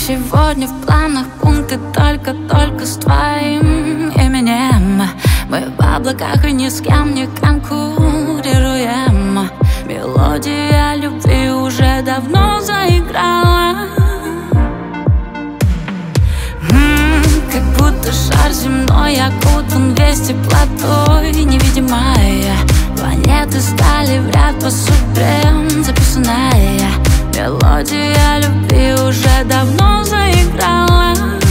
сегодня в планах пункты только с твоим именем. Мы в облаках и ни с кем не конкурируем. Мелодия любви уже давно заиграла. Как будто шар земной окутан весь теплотой невидимая. Планеты стали в ряд по судьбе записанная. Мелодия любви уже давно заиграла.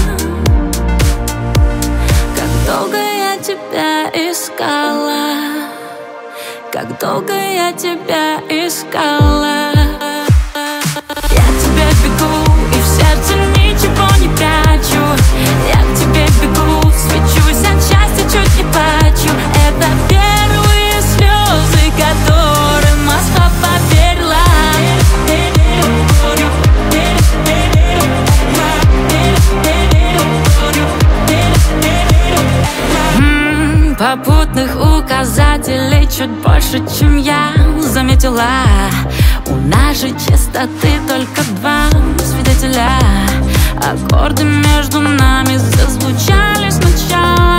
Как долго я тебя искала, как долго я тебя искала. Я к тебе бегу и в сердце ничего не прячу. Я к тебе бегу, свечусь от счастья, чуть не плачу. Это первые слезы, которым Москва поверила. Попутных указателей чуть больше, чем я заметила. У нашей чистоты только два свидетеля. Аккорды между нами зазвучали сначала.